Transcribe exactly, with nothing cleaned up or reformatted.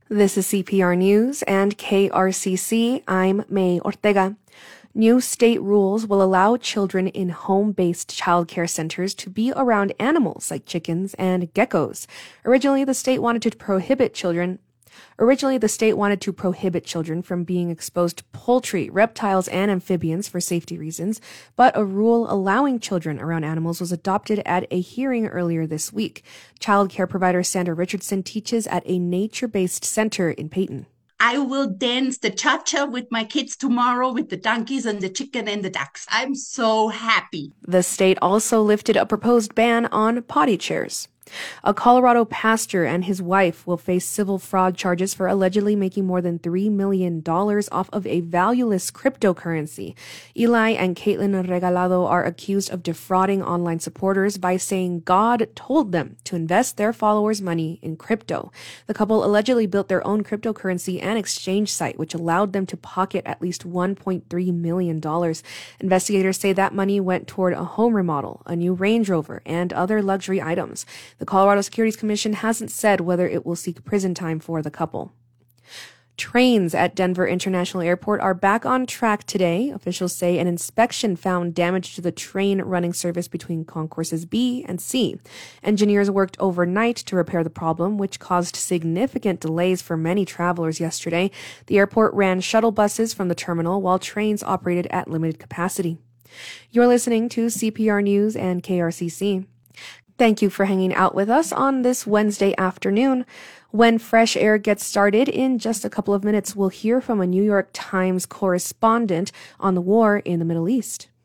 This is C P R News and K R C C. I'm May Ortega. New state rules will allow children in home-based childcare centers to be around animals like chickens and geckos. Originally, the state wanted to prohibit children Originally, the state wanted to prohibit children from being exposed to poultry, reptiles, and amphibians for safety reasons, but a rule allowing children around animals was adopted at a hearing earlier this week. Child care provider Sandra Richardson teaches at a nature-based center in Peyton. I will dance the cha-cha with my kids tomorrow with the donkeys and the chicken and the ducks. I'm so happy. The state also lifted a proposed ban on potty chairs. A Colorado pastor and his wife will face civil fraud charges for allegedly making more than three million dollars off of a valueless cryptocurrency. Eli and Caitlin Regalado are accused of defrauding online supporters by saying God told them to invest their followers' money in crypto. The couple allegedly built their own cryptocurrency and exchange site, which allowed them to pocket at least one point three million dollars. Investigators say that money went toward a home remodel, a new Range Rover, and other luxury items. The Colorado Securities Commission hasn't said whether it will seek prison time for the couple. Trains at Denver International Airport are back on track today. Officials say an inspection found damage to the train running service between concourses B and C. Engineers worked overnight to repair the problem, which caused significant delays for many travelers yesterday. The airport ran shuttle buses from the terminal while trains operated at limited capacity. You're listening to C P R News and K R C C. Thank you for hanging out with us on this Wednesday afternoon. When Fresh Air gets started in just a couple of minutes, we'll hear from a New York Times correspondent on the war in the Middle East.